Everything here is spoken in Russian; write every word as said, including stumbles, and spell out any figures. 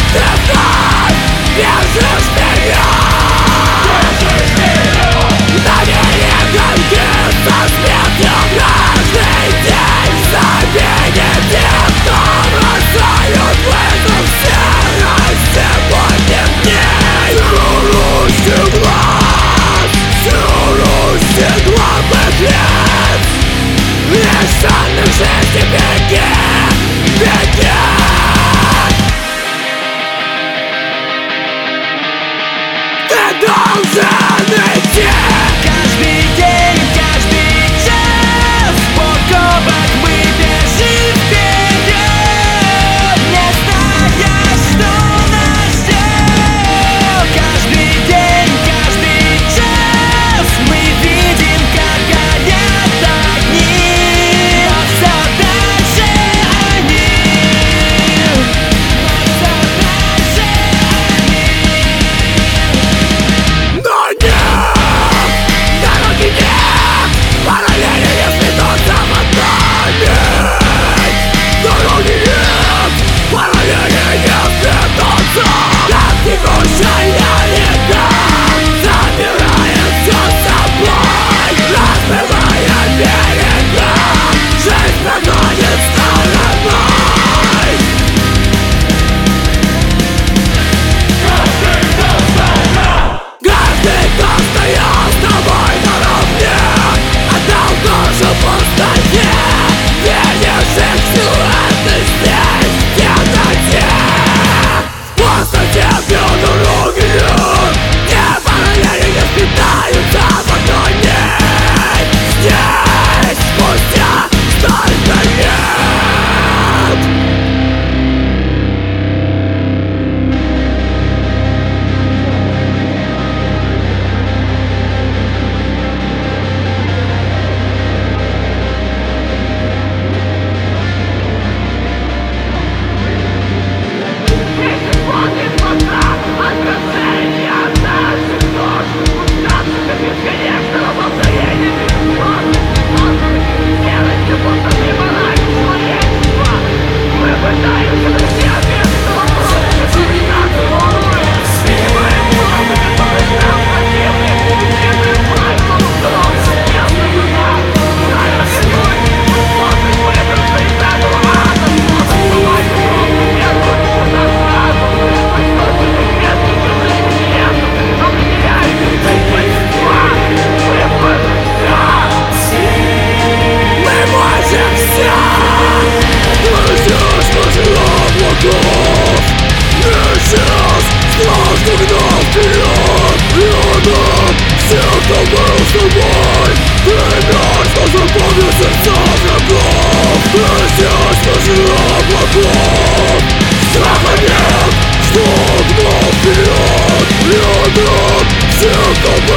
Ты вновь бежишь вперед, доверие гонки со смертью. Каждый день заменит тех, кто бросают вызов серости будних дней. Серости глаз, серости главных лиц, лишенных жизни. Беги, беги. Ты должен идти. Каждый день, каждый час подкопок мы бежим вперед, не зная, что нас ждет. Каждый день, каждый час мы видим, как горят огни, но все дальше они, но все дальше они. Но нет, дороги нет, параллели не светутся под нами. Дороги нет, параллели не светутся. Как текущая река забирает все с собой, размывая берега. Жизнь проходит стороной. Каждый, кто стоял с тобой наравне, отдал душу пустоте. Видишь их силуэты здесь, в темноте. В пустоте бьют дороги нет, где параллели не сплетаются в одну нить. Здесь спустя столько лет. Страха нет, что вновь вперед, рядом всех, кто